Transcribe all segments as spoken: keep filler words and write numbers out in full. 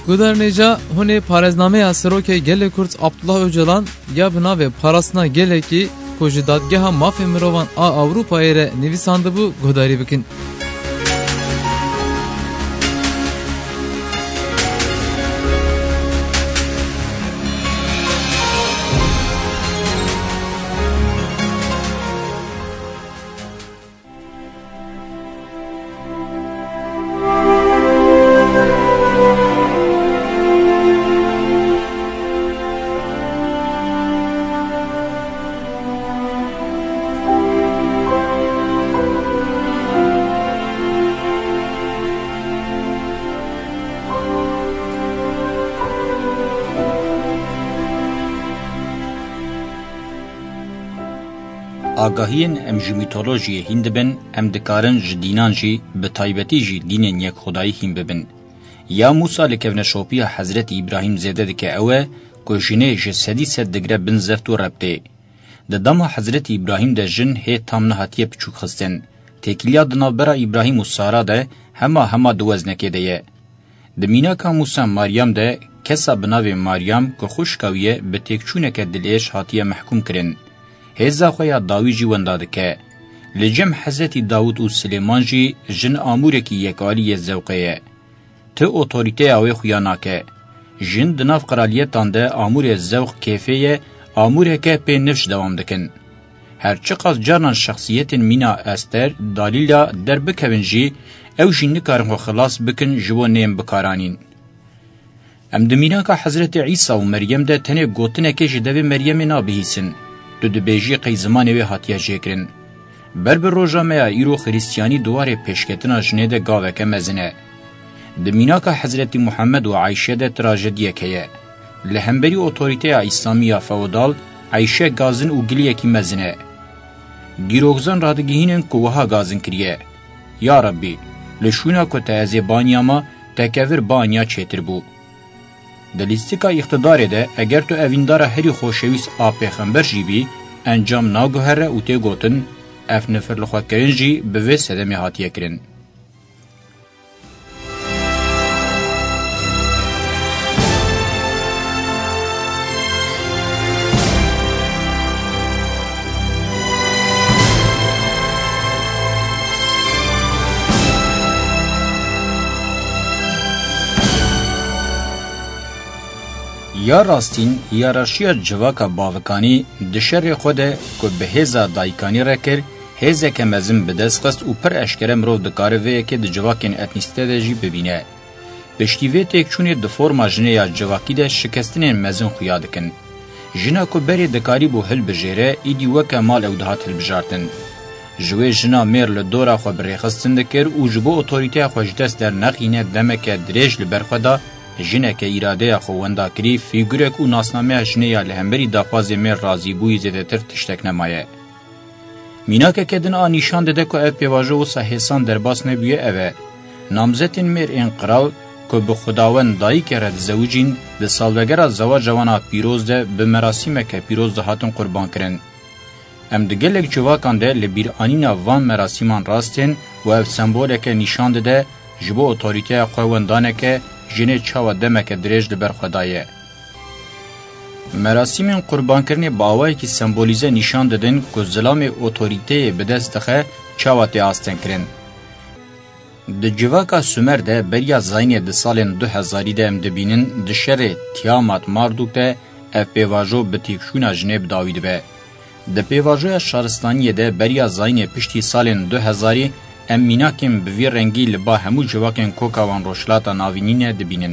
Guderneca hune parezname seroke gele Kurt Abdullah Öcalan ya bina ve parasına gele ki koji dadgeha mafya mirovan a Avrupa ere nivisandı bu godari bikin. آگاهین ام جی میتولوژی هند بن ام دکارن جدینان جی به تایبتی جی دین یک خدایی هیم ببن. یا موسی لکونا شوپیا حضرت ابراهیم زیده دکه اوه کشینه جسدی سد دگره بن زفت و ربطه. ددام حضرت ابراهیم ده جن هی تام نهاتیه پچوک خستن. تکیلیا دنابرا ابراهیم و سارا ده هما هما دوزنکه ده. دمینا که موسی مریم ده کسا بناوی مریم که خوشکاویه به تکچونه که دلیش هاتیه محکوم کرن. هزا خویا داوی جی ونداده که لجم حضرت داود و سلیمان جی جن آموره کی یکالی زوقیه. ته اوتوریته اوی خویا ناکه. جن دناف قرالیتان ده آموره زوق کیفیه آموره که پی نفش دوام دکن. هرچقدر جانان شخصیت مینا استر دلیلا در بکوین جی او جی نکارن خلاص بکن جوو نیم بکارانین. ام دمینا که حضرت عیسی و مریم ده تنه گوتنه که جدوی مریم نابهیسن. دو دبیجی قی زمانی وی هاتیه جکرن. بر بر روژا میا ایرو خریستیانی دواره پیشکتنا جنیده گاوه که مزنه. دمینا که حضرت محمد و عایشه ده تراجدیه که لهمبری اوتوریته اسلامی فودال عایشه گازن و گلیه کی مزنه. گیروگزان رادگیهینن کوها گازن کریه. یا ربی لشونا که تازه بانیاما تکفر بانیا چیتر بو. دلیستیکا اقتدار ده اگر تو اویندار هری خوشویس آ پیغمبر جی بی انجام ناگوهره او تی گوتن اف نفر لخوا کرن جی به وی سدمی هاتیه کرن. یا راستین هیرارشیا جواکا باوکانی دشر خود که به هزا دایکانی رکر هزا که مزم بدست قست و پر اشکره مرو دکاره وی که د جواکین اتنیسته ده جی ببینه. بشتیوه تک چونی د فرما جنه یا جواکی ده شکستنین مزم خویا دکن. جنا که بری دکاری بو هل بجیره ایدی وکا مال او دهات هل بجارتن. جوی جنا میر لدورا خو بریخستن دکر و جبو اوتوریته خوشدست در نخینه دمک دریج لبرخودا جنه که اراده خوانده کری فیگورک و ناسنامه جنه یا لهمبری داپاز میر رازی بوی زیده تر تشتک نمایه. مینا که کدن آن نشان داده که او پیواجه و صحیحسان در باس نبیه اوه. نامزتین میر انقرال که به خداوند دایی که رد زوجین ده سالوگر زواج جوانا پیروز ده به مراسم که پیروز ده هاتون قربان کرن. ام ده گلک جواکان ده لبیر آنینا وان مراسمان راستین و او سمبوله که نشان داده جبو اوتوریته خواهندانه که جنه چاوا دمک دریج لبر خدایه. مراسم قربان کرنه باوایی که سمبولیزه نشان دادن که ظلام اوتوریته به دست دخه چاوا تیاستن کرن. ده جواکا سومر ده بریا زاینه ده سالن دو هزاری ده ام دبینن ده شر تیامات ماردوک ده اف پیواجو بتیکشونا جنه بداوید به. ده پیواجو شارستانی ده بریا زاینه پشتی سالن دو هزاری ام میناکم به وی رنگی لبا همو جواکن کوکاوان روشلاتا ناوینینه دبینن.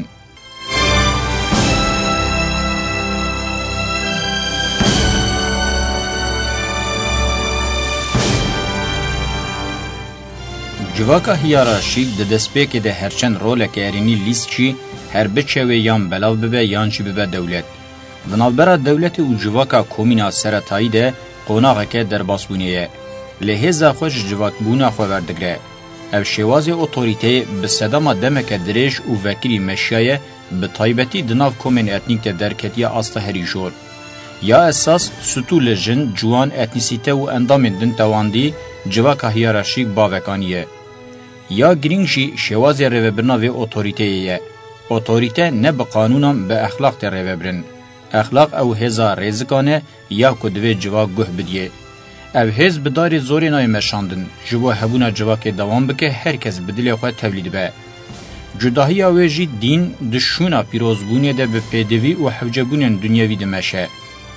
جواکا هیاراشی ده دسپیک ده هرچند رولک ارینی لیست چی هر بچوی یان بلاو ببه یان چی ببه دولت. دنالبرا دولت و جواکا کومینا سرطایی ده قوناغه که در باسبونیه. لهزا خوش جواک بونا خو وردگره. او شواز اوتوریته به صدام دمک دریش و وکیلی مشیایه به طایبتی دناف کومن اتنیک درکتی آستا هری جور. یا اساس ستول جن جوان اتنیسیته و اندام دن تواندی جواکا هیرارشیک باوکانیه. یا گرینگشی شواز روبرنا و اوتوریته یه. اوتوریته نه به قانونم به اخلاق ته ریوبرن. اخلاق او هزا رزکانه یا کدوه جوا گوه بدیه. او هز بداری زوری نای مشاندن جبو هبونا جوا که دوام بکه هر کس بدلی خواه تولید به. جداهی اویجی دین دشونا پیروزبونی ده به پیدوی و حوجبونین دنیاوی دمشه.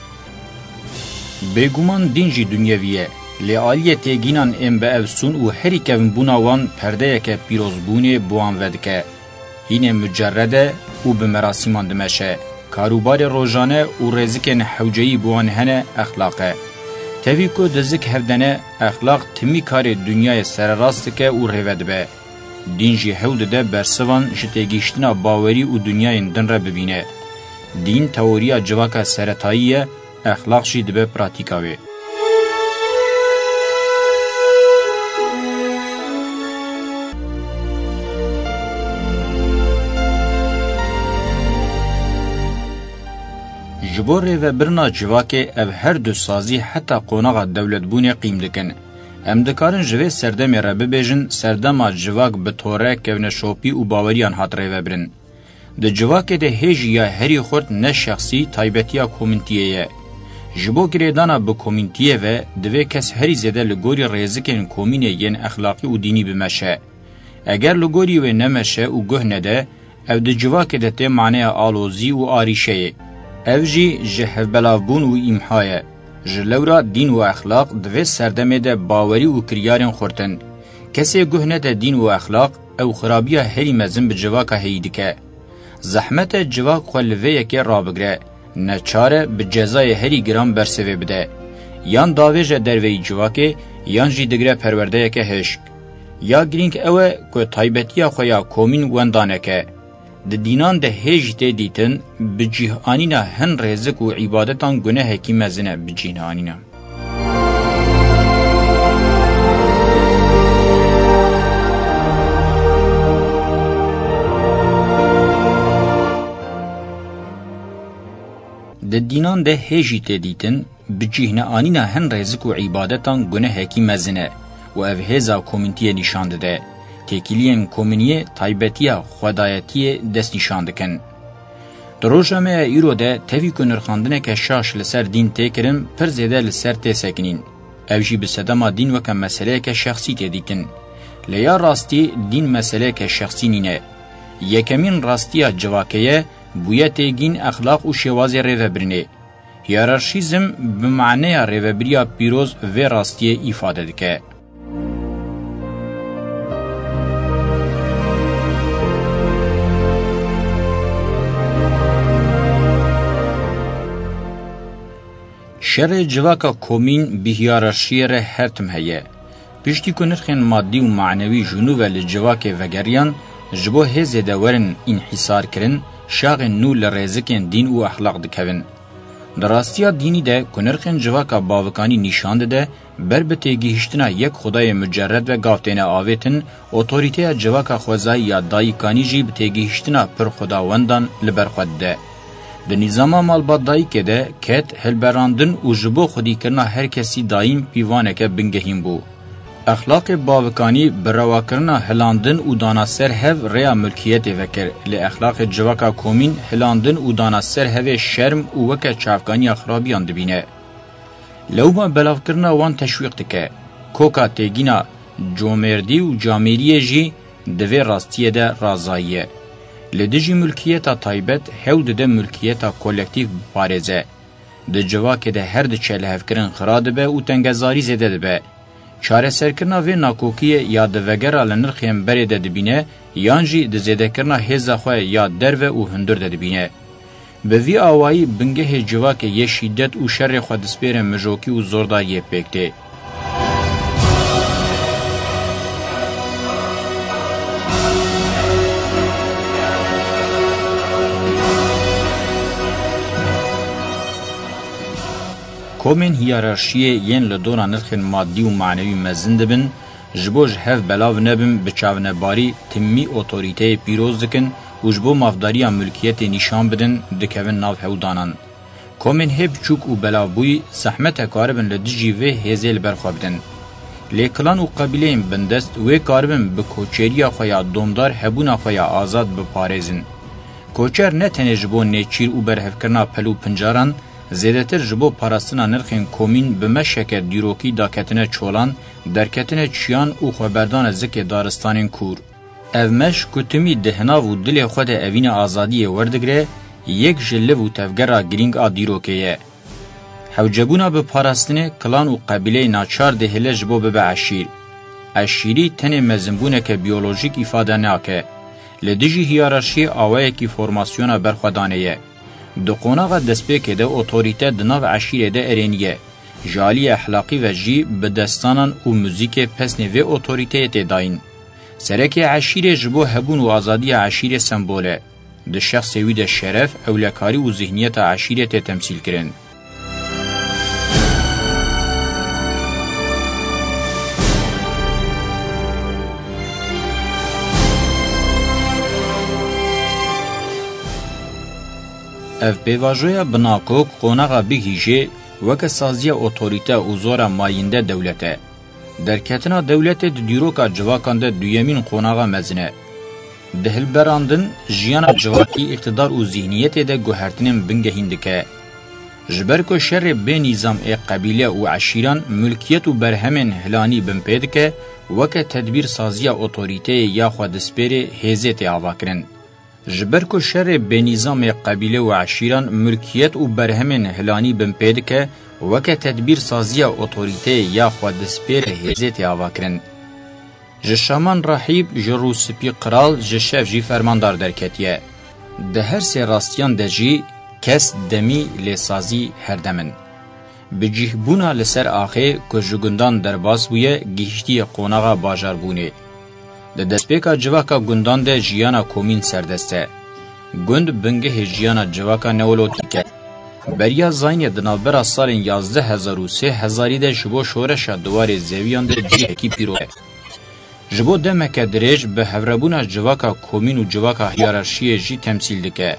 بگومان دین جی دنیاویه. لیالیه تیگینان ام به افسون و هری کون بوناوان پرده که پیروزبونی بوان ودکه. هین مجرده و به مراسیمان دمشه. کاروبار روزانه و رزقن حوجهی بوان هنه اخلاقه. تاوی کو دزک هفدنه اخلاق تمی کار دنیای سرراست که و روید به. دین جی حود ده برسوان جتگیشتنا باوری و دنیای دن را ببینه. دین تئوریا جواکا سرطاییه، اخلاق جی دبه پراتیکاوه. جبوره و برنا جواکه او هر دو سازی حتی قوناغ دولت بونه قیم دکن. ام دکارن جوه سردم را ببیجن سردم جواک به طوره کون شوپی و باوریان هات ریوه برن. ده جواکه ده هیجی یا هری خورد نه شخصی تایبتیا کومنتیه. جبو گریدانا به کومنتیه و دوه کس هری زده لگوری ریزکن کومینه ین اخلاقی و دینی بمشه. اگر لگوری و نمشه و گه نده او ده جواکه ده ته معنی آلوزی و آریشه. او جی جهف بلافبون و ایمحایه. جلورا دین و اخلاق دوی سردمه ده باوری و کریارن خورتن. کسی گهنه ده دین و اخلاق او خرابیه هری مزن به جواکا هیدکه. زحمت جواک خلوه یکی را بگره. نچاره به جزای هری گرام برسوه بده. یان داویج دروی جواکه یان جی دگره پرورده یکی هشک. یا گرینگ اوه که تایبتیا خویا کومین وندانه که. د دینان ده هیج ته دیتن بجیهانینا هن رزق و عبادتان گناه هکی مزنه بجیهانینا. د دینان ده هیج ته دیتن بجیهانینا هن رزق و عبادتان گناه هکی مزنه و او هزا کومنتیه نشانده ده. تکیلین کومنیه تایبتیا خدایتی دست نشان دکن. دروژمه ایرو ده تفی کنرخاندنه که شاش لسر دین تکرن پر زیده لسر تسکنین. اوجی بسدما دین وکم مسئله که شخصی تدیکن. لیا راستی دین مسئله که شخصی نینه. یکمین راستیا جواکیه بویا تیگین اخلاق و شواز ریوبرنه. هیرارشیزم بمعنی ریوبریا پیروز و راستیه ایفاده دکه. شر جواکا کومین به هیرارشی ره هرتم هیه. پشتی کنرخین مادی و معنوی جنوب لجواک وگریان جبو هزه دورن انحصار کرن شاغ نو لرزکن دین و اخلاق دکوین. دراستیا دینی ده کنرخین جواکا باوکانی نشانده ده بر به تیگیشتنا یک خدای مجرد و گافتین آویتن اوتوریته جواکا خوزای یا دایکانی جی به تیگیشتنا پر خداوندان لبر خود ده. د نظام مالبادایی که ده کت هلبراندن و جبو خودی کرنا هر کسی دایم پیوانه که بنگهیم بو. اخلاق باوکانی بروا کرنا هلاندن و داناسر هف ریا ملکیت وکر لی اخلاق جواکا کومین هلاندن و داناسر هف شرم و وکر چافکانی اخرابیان دبینه. لوما بلاف کرنا وان تشویق دکه. کوکا تیگینا جومردی و جامیری جی دوی راستیه ده رازاییه. لدجی ملکیتا تایبت هود ده ملکیتا کولکتیف بارزه. ده جواکه ده هر ده چله هفکرن خراده به و تنگزاری زده ده به. چاره سرکرنا و ناکوکیه یا ده وگره لنرخیم بره ده دبینه یانجی ده زده کرنا هزا خواه یا دروه و هندر ده دبینه. به وی آوائی بنگه جواکه یه شیدت و شر خود سپیر مجوکی و زورداریه پکته. کومن هیرارشیه ین لدورا نرخین مادی و معنوی مزند بن جبوج هف بلاو نبن بچاونه باری تمی اوتوریته پیروز دکن و جبو مافداریا ملکیت نشان بدن دکوین ناو هودانان. کومن هب چوک و بلاو بوی زحمت کاربن لدجی و هزیل برخوابدن. لیکلان و قبیلین بندست و کاربن بکوچریا خویا دومدار هبونا خویا آزاد بپارزن. کوچر نه تنه جبو نیچیر و برهفکرنا پلو پنجاران زیادتر جبو پاراستنا نرخین کومین به مشکه دیروکی داکتنه چولان درکتنه چیان و خبردان زک دارستانین کور. اومش کتمی دهنا و دل خود اوین آزادی وردگره یک جله و تفگره گرینگ آ دیروکیه. حوجبونا به پاراستنه کلان و قبیله ناچار دهله جبو به عشیر. عشیری تنه مزنبونه که بیولوژیک ifade ناکه. لدیجی هیارشی آوائه کی فرماسیونا برخودانه یه. دو قوناغ دسپیکه ده اوتوریته دناو عشیره ده ارینیه. جالی احلاقی و جی به دستانان و موزیک پسنی و اوتوریته ده داین. سرکی عشیره جبو هبون و آزادی عشیره سمبوله. ده شخص وی ده شرف اولکاری و ذهنیت عشیره ته تمثیل کرن. اف بیواجویا بناکوک قوناغا بگیجه وک سازی اوتوریته و زورا ماینده دولته. درکتنا دولت دیروکا جواکانده دویمین قوناغا مزنه. دهل براندن جیانا جواکی اقتدار و ذهنیت ده گوهرتنین بنگهیندکه. جبرکو شر به نظام ای قبیله و عشیران ملکیت و برهمن هلانی بمپیدکه وک تدبیر سازی اوتوریته یا خود سپیر هزیت آواکرن. جبرکو شر به نظام قبیله و عشیران ملکیت و برهمن هلانی بمپیدکه وک تدبیر سازی اوتوریته یا خود سپیر هزیت آواکرن. جشامان رحیب جروسپی قرال جشف جی فرماندار درکتیه. ده هر سی راستیان ده جی کس دمی لسازی هردمن. بجیه بونا لسر آخه که جگندان درباز بویه گیشتی قوناغا باجار بونه. ده دسپیکا جواکا گندان ده جیانا کومین سردسته. گند بنگه جیانا جواکا نولوتی که. بریا زاین دنالبرا سالین یازده هزار و سه هزاری ده جبو شورشا دوار زیویان ده جیه کی پیروه. جبو دمکه دریج به هوربونا جواکا کومین و جواکا هیارشی جی تمثیل دکه.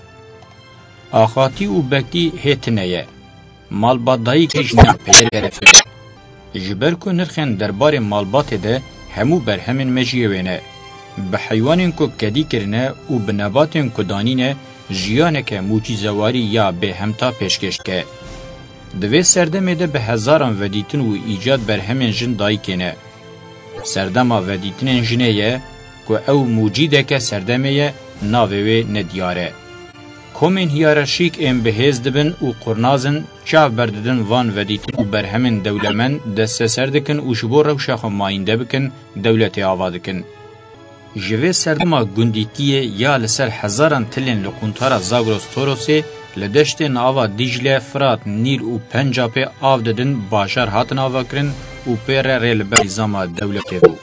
آخاتی و بکتی هیتنه مالبادایی کش نه پیر گرفته. جبر کو نرخن دربار مالبات ده همو بر همین مجیوینه. به حیوانین کو کدی کرنه و به نباتین کو دانینه جیانه که موجیزواری یا به همتا پیشکش که. دوی سردمه ده به هزاران ودیتن و ایجاد بر همین جن دایی کنه. سردما ودیتن جنه یه که او موجیده که سردمه ناوه ندیاره. کومین هیارشیک ام بهز دبن و قرنازن چاو برددن وان ودیتن و برهمن دولمن دست سردکن و شبور روشا خماینده بکن دولت آوادکن. جوه سردما گندیتیه یا لسر هزاران تلین لقونتارا زاگروس توروسی لدشت ناوا دیجله فرات نیل و پنجاب آو ددن باشار هاتن آوا کرن و پیر ریل بریزاما دولت بو.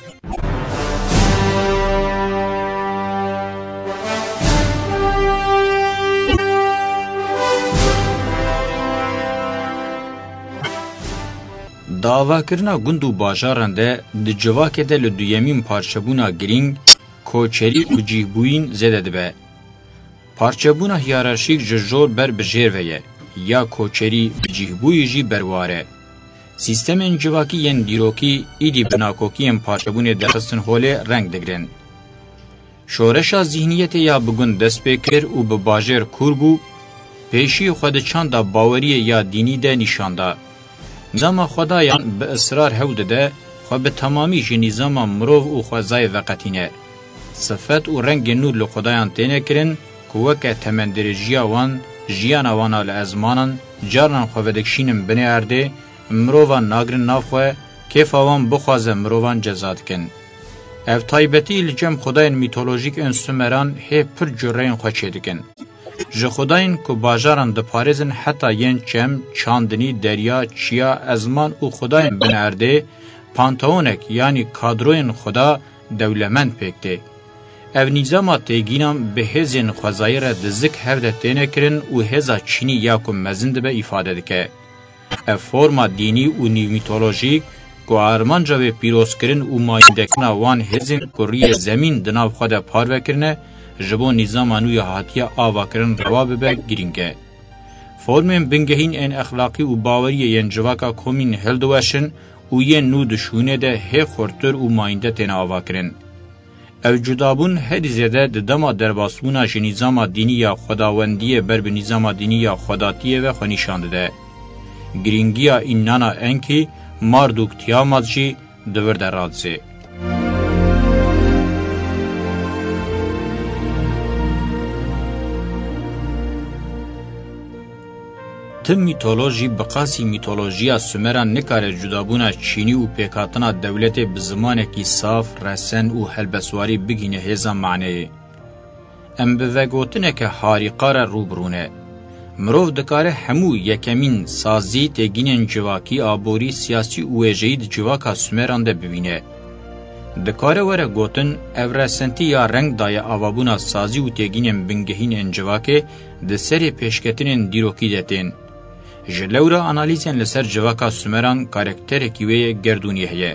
داوا کرنا گند و باجاران ده ده جواکه ده لدویمین پارچبونا گرینگ کوچری و جیبوین زده دبه. پارچبونا هیارشیک ججور بر بجیر ویه یا کوچری جیبوی جی برواره. سیستم این جواکی ین دیروکی ایدی بناکوکی ین پارچبون درستن حوله رنگ دگرن. شورشا ذهنیت یا بگون دست بکر و به باجر کور بو پیشی خود چند باوری یا دینی ده نشانده. نظام خدایان به اصرار هوده ده خو به تمامی جی نظام مروف و خوزای وقتینه. صفت و رنگ نور لخدایان تینه کرن که وکه تمندرجیا وان جیانا وانا لازمانان جارنان خوودکشینم بنی ارده مروفان ناگرن نافخوه کیف آوان بخوازه مروفان جزاد کن. اف تایبتی لجم خداین میتولوژیک انسومران هی پر جرین خوچه دکن. جه خداین که باجاران ده پارزن حتی ین چم، چاندنی، دریا، چیا، ازمان و خداین بنارده پانتاونک یعنی کادروین خدا دولمند پکته. او نظام تیگینام به هزین خوزایر دزک هفته تینه کرن و هزا چینی یاکم مزند به افاده دکه. او فرما دینی و میتولوژیک که آرمانجا به پیروز کرن و مایندکنا وان هزین کری زمین دناو خود پارو کرنه جبو نظام انوی هاتیا آوا کرن روابه به گرینگه. فرمین بنگهین این اخلاقی و باوری ین جواکا کومین هلدوشن و ین نو دشونه ده هی خورتر و ماینده تین آوا کرن. او جدابون هر زیده د دما درباسونا ژ نظام دینی یا خداوندی بر به نظام دینی یا خداتیه و خنیشانده ده. گرینگیا اینانا انکی ماردوک تیامات جی دور در رادزه. تم میتولوژی بقاسی میتولوژیا سومران نکاره جدابونا چینی و پیکاتنا دولت بزمانه کی صاف رسن و هلبسواری بگینه هزا معنی. ام بوگوتنه که حاریقار روبرونه. مروف دکاره همو یکمین سازی تگینن جواکی آبوری سیاسی و ویجید جواکا سومران ده ببینه. دکاره وره گوتن او رسنتی یا رنگ دای آوابونا سازی و تگینن بنگهین انجواکه ده سری پیشکتنین دیروکی دتین. جلورا انالیزین لسر جواکا سومران کارکتر کیوی گردونیه هیه.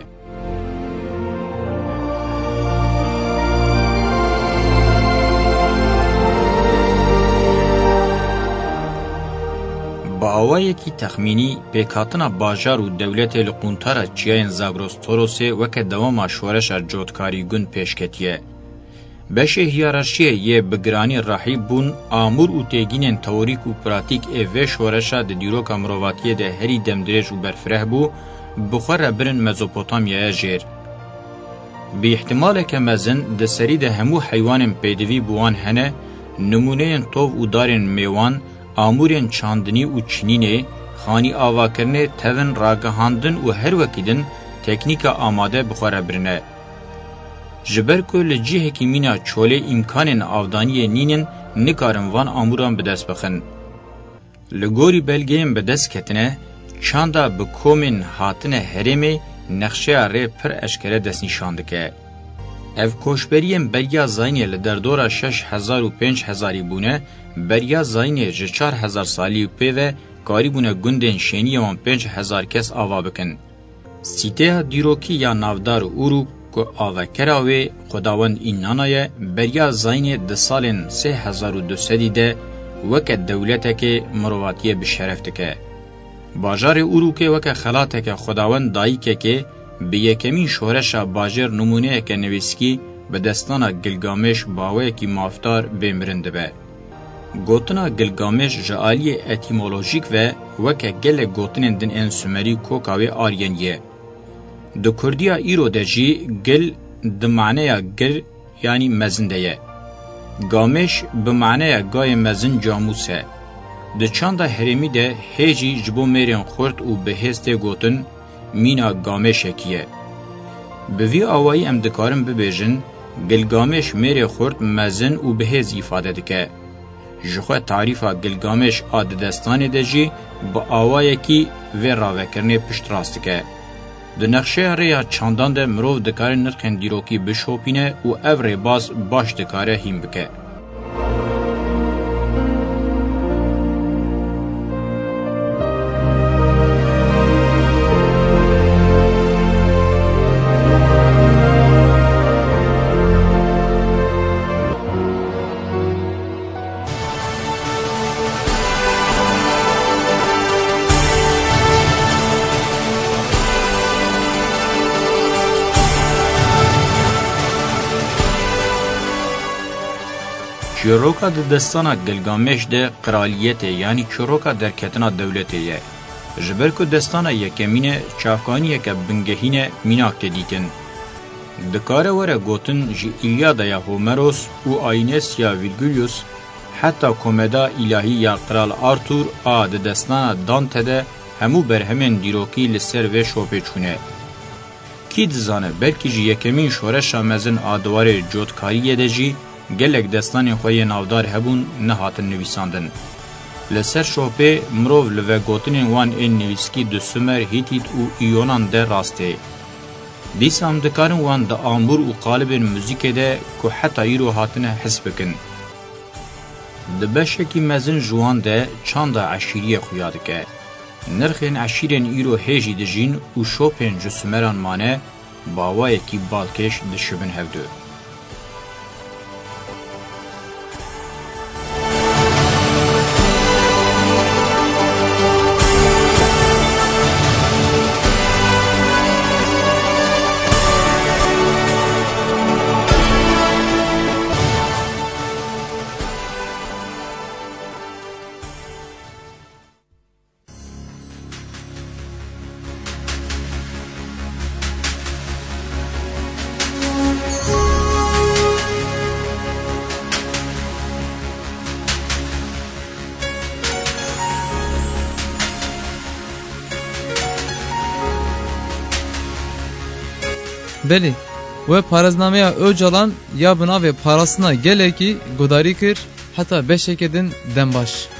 با آوائي کی تخمینی پیکاتنا باجار و دولت لقونتارا چیاین زاگروس توروسه وکه دوام شورش جوتکاری گون پیشکتیه. بشه هیرارشیه یه بگرانی راحی بون آمور و تیگینن تئوریک و پراتیک اوه شورشا ده دیروکا مرواتیه ده هری دمدرج و برفره بو بخور برن مزوپوتامیا جیر. بی احتمال که مزن ده سری ده همو حیوان پیدوی بوان هنه نمونه توف و دارن میوان آمورین چاندنی و چنینه خانی آواکرنه تون راگهاندن و هر وکیدن تکنیک آماده بخوره برنه. جبر که لجیه که مینا چوله امکان آودانی نینن نکارن وان آموران بدست بخن. لگوری بلگیم بدست کتنه چاندا بکومن هاتنه هرمه نقشه ره پر اشکره دست نشانده که. اف کوشبریم بریا زاینی لدردورا شش هزار و پنج هزاری بونه بریا زاینی جه چار هزار سالی و پیوه کاری بونه گندن شینی وان پنج هزار کس آوا بکن. سیته دیروکی یا نافدار اورو که آوا کراوی خداوند اینانای بریا زاینی ده سالن سه هزار و دو سدی ده وکه دولته که مرواتیه بشرفته که. باجار اورو که وکه خلاته که خداوند دایی که که به یکمین شورش باجر نمونه که نویسکی به دستان گلگامش باوه کی مافتار بمرنده به. گوتنا گلگامش جعالی اتیمولوژیک و وکه گل گوتنن دن ان سومری کوکاوی آرینیه. دو کردیا ایرو دجی گل د معنی گل یعنی مزنده. گامش به معنی گای مزن جاموسه. د چاندا هرمی ده هیجی جبو میرین خورد و به هسته گوتن مینا گامش کیه. به وی آوایی ام دکارم ببیجن گلگامش میره خورد مزن و بهز ifade دکه. جخواه تعریفا گلگامش آد دستانی دجی با آوایی کی و راوکرنه پشت راست که. ده نقشه ریا چاندان ده مروف دکاره نرخن دیروکی بشوپینه و او ری باز باش دکاره هیم بکه. چروکا د دستانا گلگامش ده قرالیته یعنی چروکا درکتنا دولته یه. جبر که دستانا یکمینه چافکانیه که بنگهینه میناک دیتن. دکاره وره گوتن جی ایلیادا یا هومروس و آینس یا ویرگولیوس حتی کومدا الهی یا قرال آرتور آ د دستانا دانته ده همو برهمن دیروکی لسر و شوپه چونه. کی دزانه بلکی جی یکمین شورش مزن آدوار جوتکاریه ده جی گلک دستانی خوی نافدار هبون نهاتن نویساندن. لسر شوپه مروف لوه گوتنین وان این نویسکی دو سومر هیتیت و ایونان ده راسته. دیس هم دکارن وان ده آمبور و قالب موزیک ده که حتی ایرو هاتن حس بکن. ده بشکی مزن جوان ده چند عشیری خویاده که. نرخین عشیرین ایرو هیجی ده جین و شوپین جو سومران مانه باوای کی بالکش ده شبن هفدو. Beli ve paraznameya Öcalan ya buna ve parasına geleki godari kir hatta beşekedin dembaş.